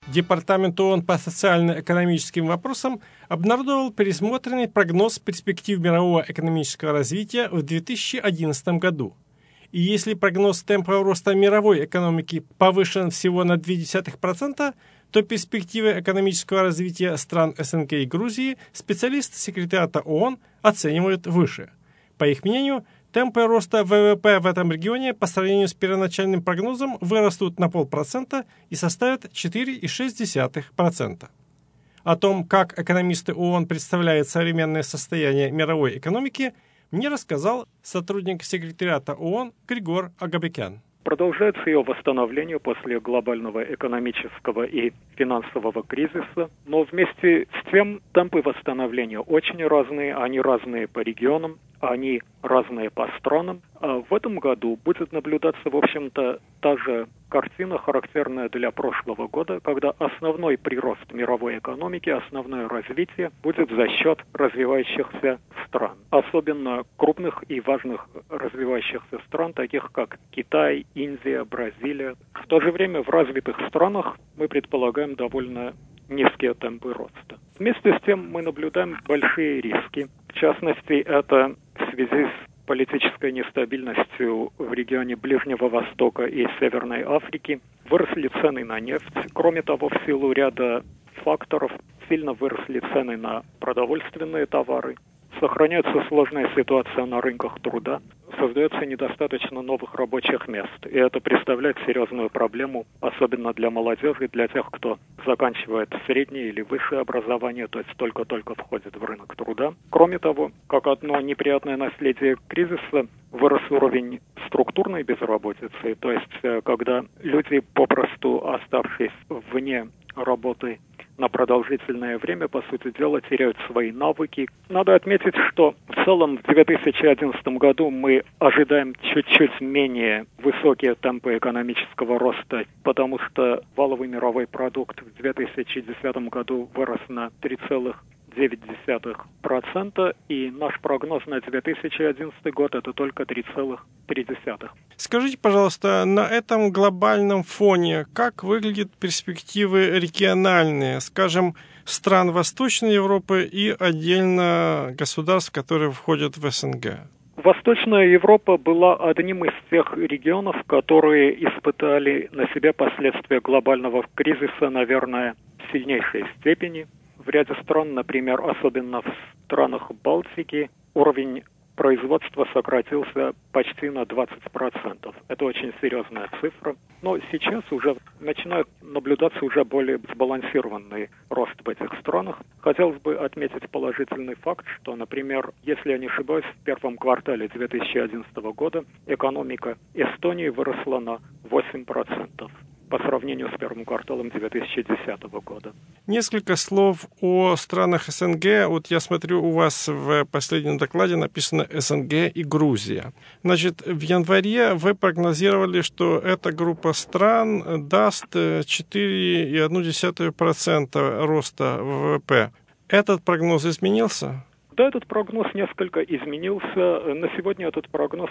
Департамент ООН по социально-экономическим вопросам обнародовал пересмотренный прогноз перспектив мирового экономического развития в 2011 году. И если прогноз темпа роста мировой экономики повышен всего на 0,2%, то перспективы экономического развития стран СНГ и Грузии специалисты секретариата ООН оценивают выше. По их мнению, темпы роста ВВП в этом регионе по сравнению с первоначальным прогнозом вырастут на 0,5% и составят 4,6%. О том, как экономисты ООН представляют современное состояние мировой экономики, мне рассказал сотрудник секретариата ООН Григор Агабекян. Продолжается ее восстановление после глобального экономического и финансового кризиса, но вместе с тем темпы восстановления очень разные, они разные по регионам, они разные по странам. А в этом году будет наблюдаться, в общем-то, та же картина, характерная для прошлого года, когда основной прирост мировой экономики, основное развитие будет за счет развивающихся стран. Особенно крупных и важных развивающихся стран, таких как Китай, Индия, Бразилия. В то же время в развитых странах мы предполагаем довольно низкие темпы роста. Вместе с тем мы наблюдаем большие риски. В частности, это в связи с политической нестабильностью в регионе Ближнего Востока и Северной Африки выросли цены на нефть. Кроме того, в силу ряда факторов сильно выросли цены на продовольственные товары. Сохраняется сложная ситуация на рынках труда, создается недостаточно новых рабочих мест, и это представляет серьезную проблему, особенно для молодежи, для тех, кто заканчивает среднее или высшее образование, то есть только-только входит в рынок труда. Кроме того, как одно неприятное наследие кризиса, вырос уровень структурной безработицы, то есть когда люди, попросту оставшись вне работы на продолжительное время, по сути дела, теряют свои навыки. Надо отметить, что в целом в 2011 году мы ожидаем чуть-чуть менее высокие темпы экономического роста, потому что валовый мировой продукт в 2010 году вырос на 3,9%, и наш прогноз на 2011 год это только 3,3%. Скажите, пожалуйста, на этом глобальном фоне как выглядят перспективы региональные, скажем, стран Восточной Европы и отдельно государств, которые входят в СНГ? Восточная Европа была одним из тех регионов, которые испытали на себе последствия глобального кризиса, наверное, в сильнейшей степени. В ряде стран, например, особенно в странах Балтики, уровень производства сократился почти на 20%. Это очень серьезная цифра. Но сейчас уже начинает наблюдаться уже более сбалансированный рост в этих странах. Хотелось бы отметить положительный факт, что, например, если я не ошибаюсь, в первом квартале 2011 года экономика Эстонии выросла на 8%. По сравнению с первым кварталом 2010 года. Несколько слов о странах СНГ. Вот я смотрю, у вас в последнем докладе написано СНГ и Грузия. Значит, в январе вы прогнозировали, что эта группа стран даст 4,1% роста ВВП. Этот прогноз изменился? Да, этот прогноз несколько изменился. На сегодня этот прогноз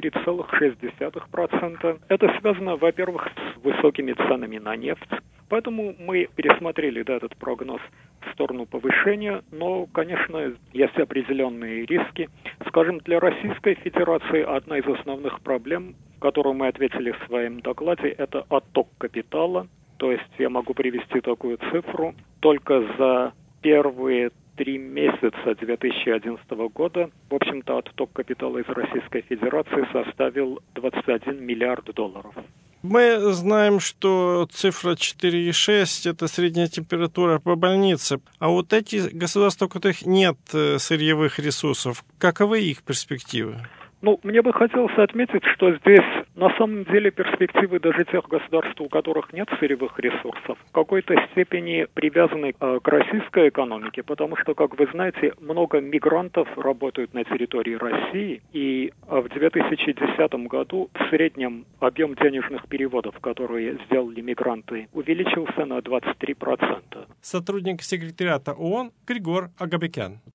4,6%. Это связано, во-первых, с высокими ценами на нефть. Поэтому мы пересмотрели этот прогноз в сторону повышения, но, конечно, есть определенные риски. Скажем, для Российской Федерации одна из основных проблем, которую мы ответили в своем докладе, это отток капитала. То есть я могу привести такую цифру. Только за первые 3 месяца 2011 года, в общем-то, отток капитала из Российской Федерации составил $21 миллиард. Мы знаем, что цифра 4,6 – это средняя температура по больнице. А вот эти государства, у которых нет сырьевых ресурсов, каковы их перспективы? Мне бы хотелось отметить, что здесь на самом деле перспективы даже тех государств, у которых нет сырьевых ресурсов, в какой-то степени привязаны к российской экономике, потому что, как вы знаете, много мигрантов работают на территории России, и в 2010 году в среднем объем денежных переводов, которые сделали мигранты, увеличился на 23%. Сотрудник секретариата ООН Григор Агабекян.